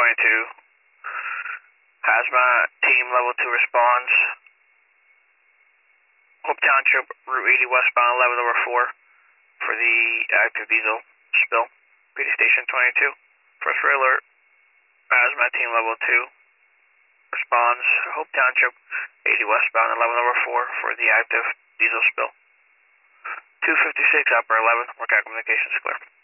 Hazmat team level 2 responds. Hope Township, Route 80 westbound, 11 over 4 for the active diesel spill. PD Station 22. First red alert. Hazmat team level 2 responds. Hope Township, 80 westbound, 11 over 4 for the active diesel spill. 256 upper 11. Workout communications clear.